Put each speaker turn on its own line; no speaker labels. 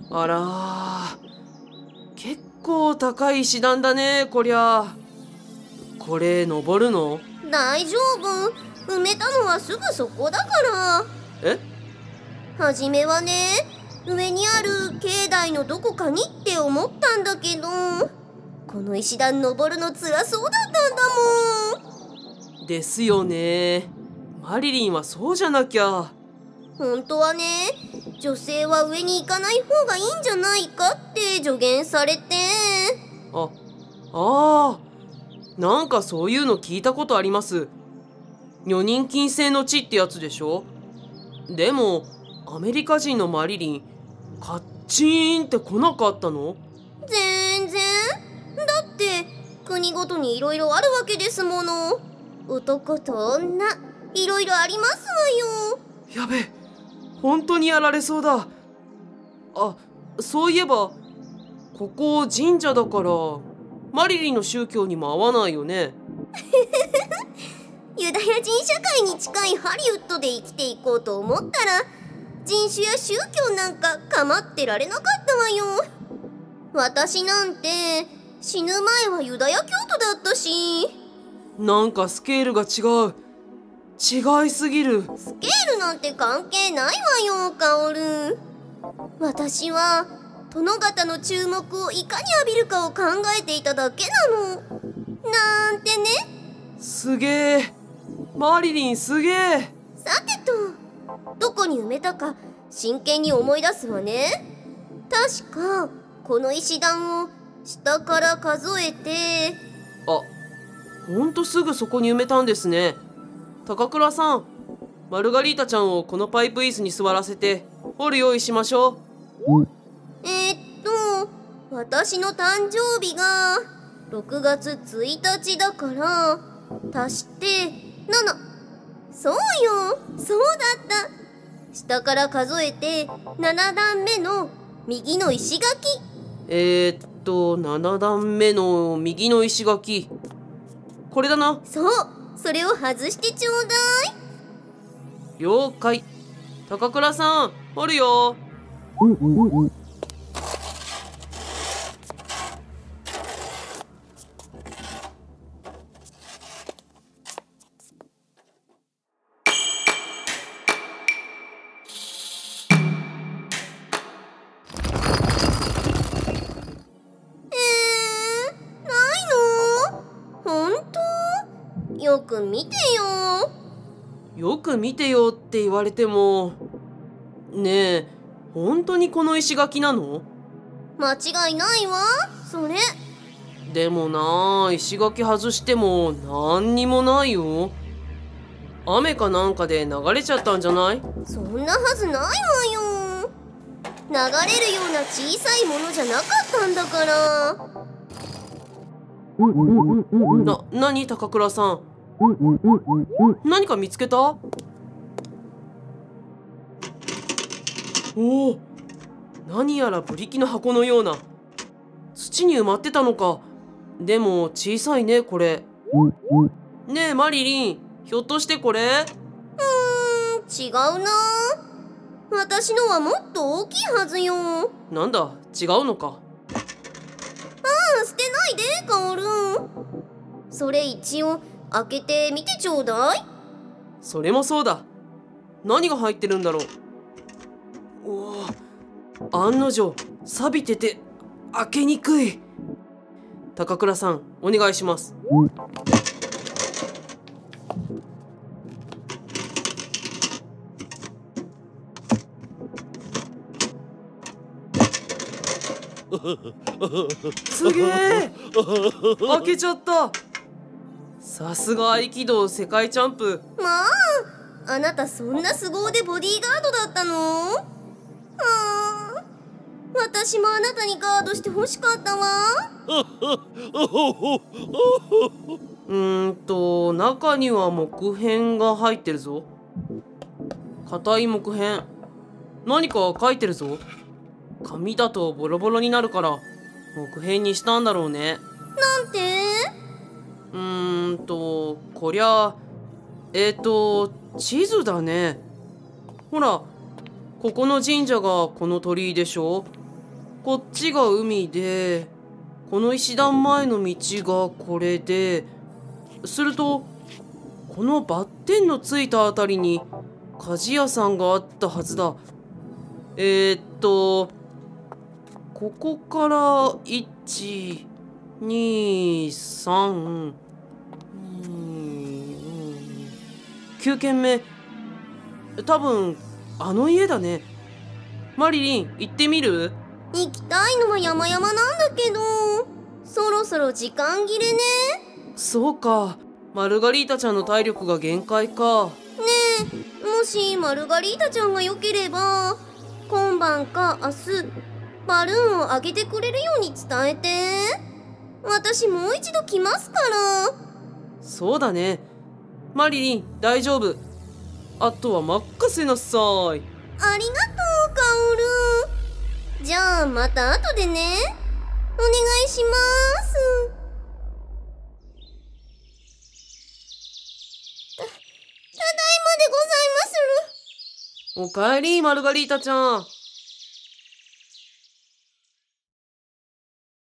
あらー、結構高い石段だねこりゃ。これ登るの？
大丈夫、埋めたのはすぐそこだから。
え？
はじめはね、上にある境内のどこかにって思ったんだけど、この石段登るの辛そうだったんだもん。
ですよね。マリリンはそうじゃなきゃ。
本当はね、女性は上に行かない方がいいんじゃないかって助言されて。
ああ、なんかそういうの聞いたことあります。女人禁制の地ってやつでしょ。でもアメリカ人のマリリンカッチーンって来なかったの？
全然。だって国ごとにいろいろあるわけですもの。男と女いろいろありますわよ。
やべえ、本当にやられそうだ。そういえばここ神社だからマリリンの宗教にも合わないよね。
ユダヤ人社会に近いハリウッドで生きていこうと思ったら、人種や宗教なんか構ってられなかったわよ。私なんて死ぬ前はユダヤ教徒だったし。
なんかスケールが違いすぎる。
スケールなんて関係ないわよ、カオル。私は殿方の注目をいかに浴びるかを考えていただけなの。なんてね。
すげえ、マリリンすげえ。
さてと、どこに埋めたか真剣に思い出すわね。確かこの石段を下から数えて。
ほんとすぐそこに埋めたんですね。高倉さん、マルガリータちゃんをこのパイプ椅子に座らせて掘る用意しましょう。
私の誕生日が6月1日だから足して7。そうよ、そうだった。下から数えて7段目の右の石垣。
7段目の右の石垣、これだな。
そう、それを外してちょうだい。
了解。高倉さん、掘るよ。
ないの？本当？よく見てよ。
よく見てよって言われても。ねえ、本当にこの石垣なの？
間違いないわ、それ。
でもなあ、石垣外しても何にもないよ。雨かなんかで流れちゃったんじゃない？
そんなはずないわよ。流れるような小さいものじゃなかったんだから。
何高倉さん、何か見つけた？おお、何やらブリキの箱のような。土に埋まってたのか。でも小さいねこれ。ねえマリリン、ひょっとしてこれ？
違うな。私のはもっと大きいはずよ。
なんだ、違うのか。
捨てないで、カオル。それ一応開けてみてちょうだい。
それもそうだ。何が入ってるんだろう。案の定錆びてて開けにくい。高倉さん、お願いします。すげえ、開けちゃった。さすが合気道世界チャンプ。
まあ、あなたそんな凄腕ボディーガードだったの？私もあなたにガードして欲しかったわ。
中には木片が入ってるぞ。硬い木片。何か書いてるぞ。紙だとボロボロになるから木片にしたんだろうね。
なんて？
こりゃ地図だね。ほら、ここの神社がこの鳥居でしょ。 こっちが海で、この石段前の道がこれで、するとこのバッテンのついたあたりに鍛冶屋さんがあったはずだ。ここから1、2、3、9軒目。多分あの家だね。マリリン、行ってみる？
行きたいのは山々なんだけど、そろそろ時間切れね。
そうか、マルガリータちゃんの体力が限界か。
ねえ、もしマルガリータちゃんが良ければ今晩か明日バルーンをあげてくれるように伝えて。私もう一度来ますから。
そうだね。マリリン、大丈夫。あとは任せなさい。
ありがとう、カオル。じゃあまた後でね。お願いします。ただいまでございまする。
おかえり、マルガリータちゃん。